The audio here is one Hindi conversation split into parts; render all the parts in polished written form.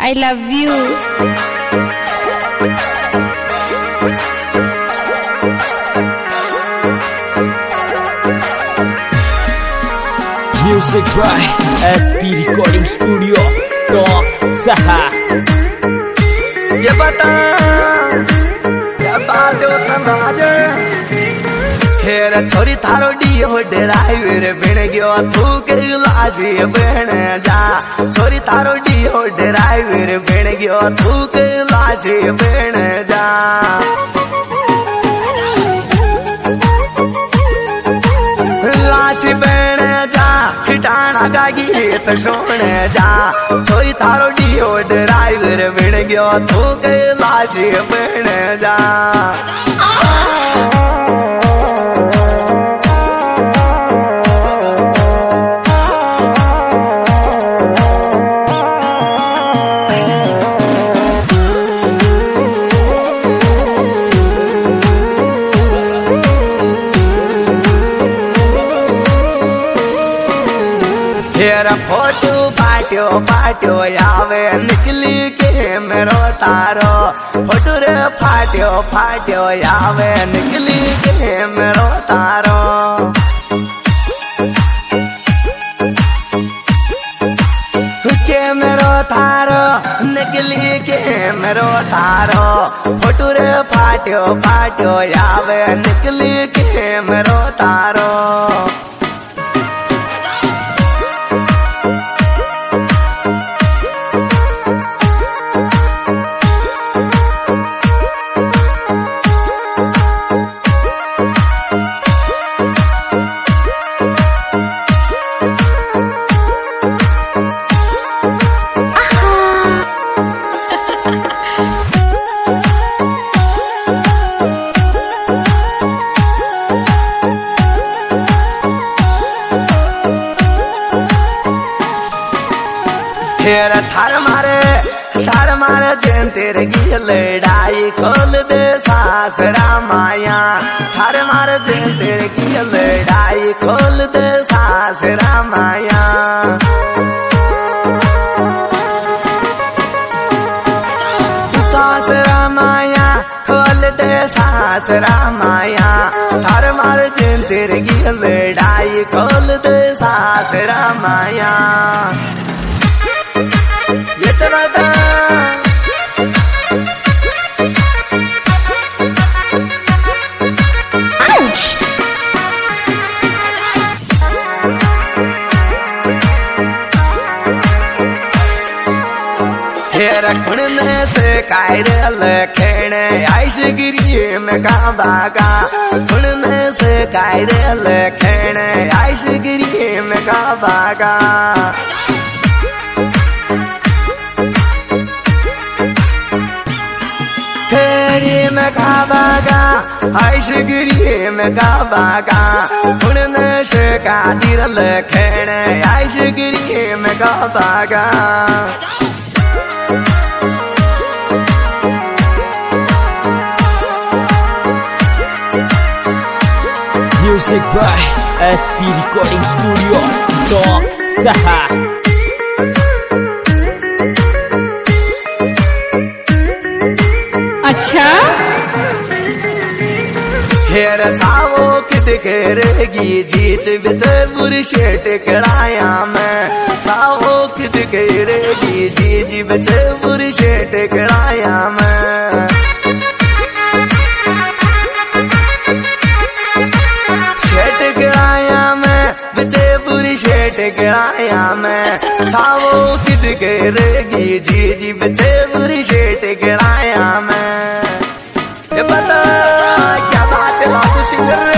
I love you. Music by SP Recording Studio Talk Saha. ये बता क्या बात हो तमाजे हेर छोरी थारो डी हो ड्राइवर बन गयो तू के लाजी बन जा छोरी थारो डी हो ड्राइवर बन गयो तू के लाजी बन जा लाशी बन जा ठिठाना का गीत सुन जा छोरी थारो डी हो ड्राइवर बन गयो तू के लाशी बन जा तेरा फोटो फाट्यो फाट्यो आवे निकली के मेरो तारो फोटो रे फाट्यो फाट्यो आवे निकली के मेरो तारो के मेरो तारो निकली के मेरो तारो फोटो रे फाट्यो फाट्यो आवे निकली के मेरो तारो फिर थार मारे जेन तेरे की लड़ाई खोल दे सासरा माया थार मारे जेन तेरे की लड़ाई खोल दे सासरा माया सासरा माया खोल दे सासरा माया थार मारे जेन तेरे की लड़ाई खोल दे सासरा माया ये तो बता रखने से कायरल खेने आइश गिरी में का बागा खुलने से कायरल खेने आइश गिरी में का बागा फेरी में का बागा आइश गिरी में का बागा खुलने से कादिरल खेने आइश गिरी में का बागा Music by SP Recording Studio Talk Saha. अच्छा हेर सावो कित करेगी जीच बिच बुरशे टिकड़ाया में सावो कित करेगी जीच बिच बुरशे टिकड़ाया में टिकड़ाया में सावो किद करेगी जी बचे बुरी शेट टिकड़ाया में ये बता क्या बात है लातू सिंगर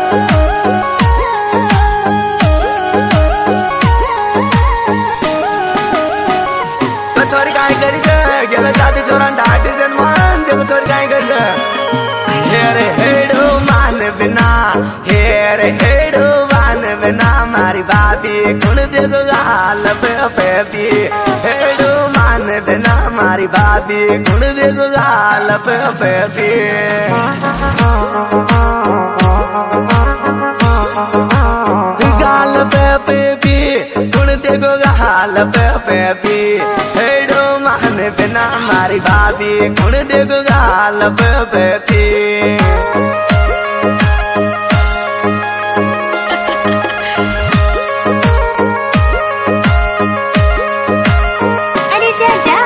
तो छोरी काय करी गेला जाती चोरान डाटी जन मान देखो छोरी काय करी हेरे हेडो मान बिना हेडो बिना मारी बाबी गुण देखो गाल पे भी हेडो मान बिना मारी बाबी गुण देखो गाल पे भी गाल पे भी गुण देखो गाल पे भी हेडो मान माने बिना मारी भाभी कुण देखो गाल बेटी। अरे जा जा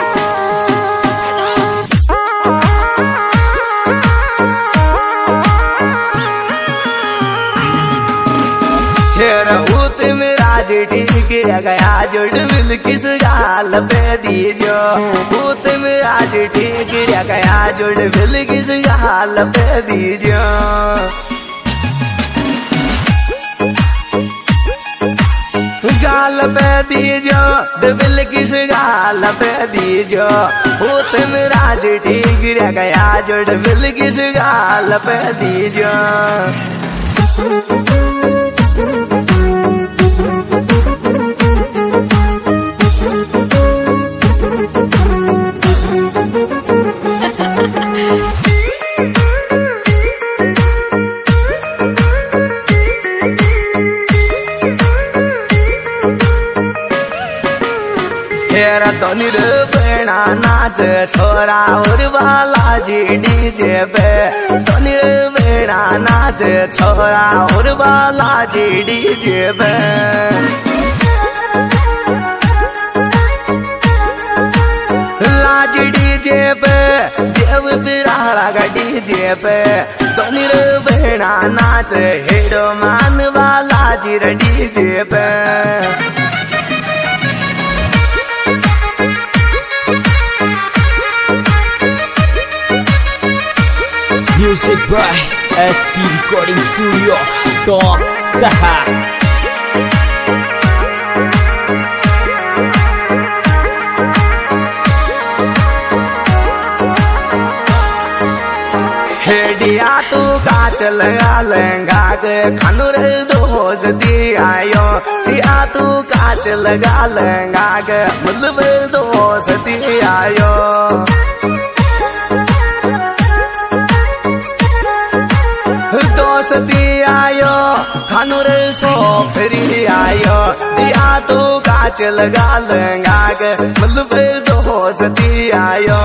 ठीक गया जुड़ बिल किस गाल पे दीजो भूत में आज ठीक गया जुड़ बिल किस गाल पे दीजो। गाल पे दीजो दिल किस गाल पे दीजो भूत में आज ठीक गया जुड़ बिल किस गाल पे दीजो। तेरा तो निरपेणा नाच छोरा और वाला जी डीजे पे तो निरपेणा नाच छोरा और वाला जी डीजे पे। लाज डीजे पे देव बिराड़ा का डीजे पे तो निरपेणा नाच हेडो मान वाला जी डीजे पे। Music by SP Recording Studio Toxa। हेडिया तू काच लगा लहंगा के खनुर दोष दियायो दिया तू काच लगा लहंगा के मतलब दोष दियायो। दोष दियायो खनुर सो फिरी आयो दिया तू काच लगा लहंगा के मतलब दोष दियायो।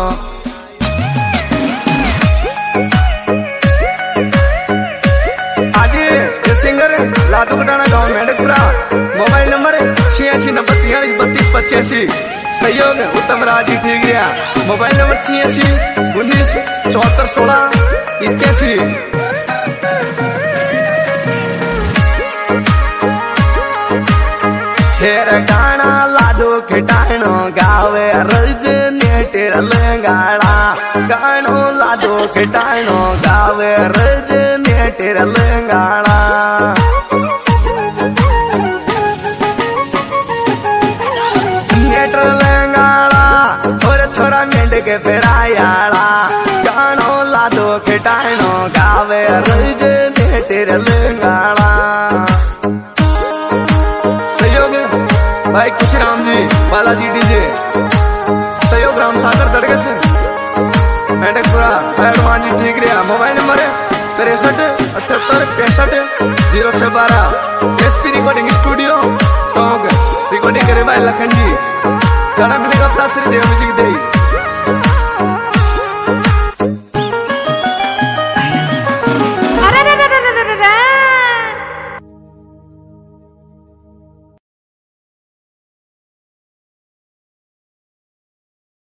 सिंगर लातू कटाना गाँव मेंढकपुरा। Mobile number 8690433285। सहयोग उत्तम राजी ठीक गया। Mobile number 8619741681। तेरा गाना लाडो खिटाणो गावे रज नेटेर लंगाड़ा गानो लाडो खिटाणो गावे रज नेटेर लंगाड़ा। नेटर लंगाड़ा और छोरा मेंढ के पेरायाड़ा गानो लाडो खिटाणो गावे रज नेटेर लंगाड़ा। भाई खुशीराम जी बालाजी डीजे सहयोग राम सागर दड़गे से मेंढकपुरा हनुमान जी ठीक रहा। मोबाइल नंबर है 63 78 65 0612।